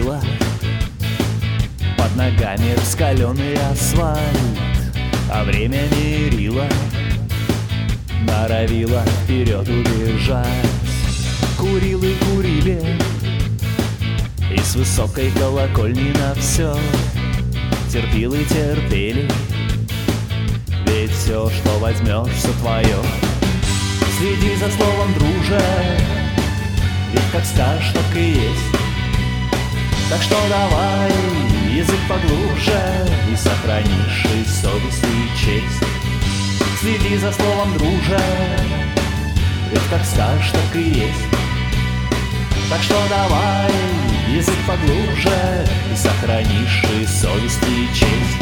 стелила под ногами раскаленный асфальт, а время мерило, норовило вперед убежать. Курил и курили, и с высокой колокольни на все терпил и терпели, ведь все, что возьмешь, все твое. Следи за словом, друже, ведь как скажешь, так и есть. Так что давай язык поглубже, и сохранишь и совесть, и честь. Следи за словом, друже, ведь как скажешь, так и есть. Так что давай язык поглубже, и сохранишь и совесть, и честь.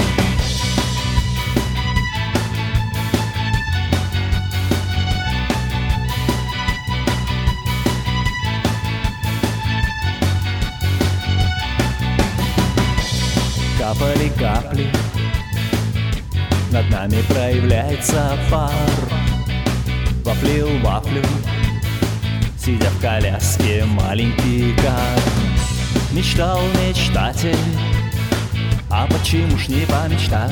Капали капли, над нами проявляется пар. Вафлил вафлю, сидя в коляске, маленький кар. Мечтал мечтатель, а почему ж не помечтать?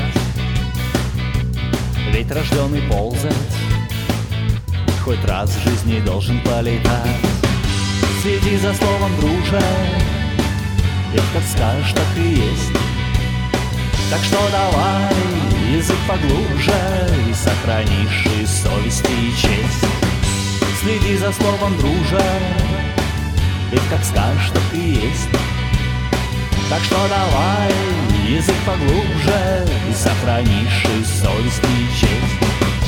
Ведь рожденный ползать хоть раз в жизни должен полетать. Следи за словом, друже, ведь как скажешь, так и есть. Так что давай язык поглубже, и сохранишь и совесть, и честь. Следи за словом, друже, ведь как скажешь, так и есть. Так что давай язык поглубже, и сохранишь и совесть, и честь.